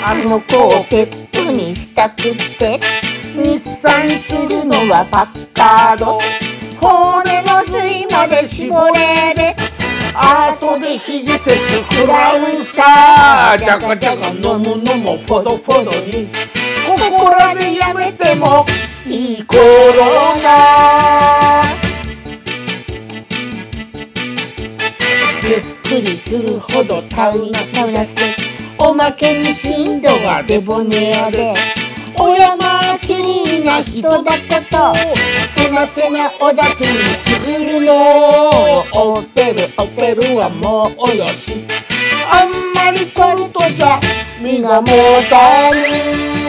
あの子をペットにしたくって日産するのはパッカード骨の髄まで絞れで後で肘鉄食らうさジャカジャカ飲むのもフォドフォドにここらでやめてもいい頃なゆっくりするほどタウリノサウラスでおまけに心臓がデボネアでお山きりな人だったとテナテナおだてにすぐるのオペルはもうおよしあんまりコルトじゃ身がもたぬ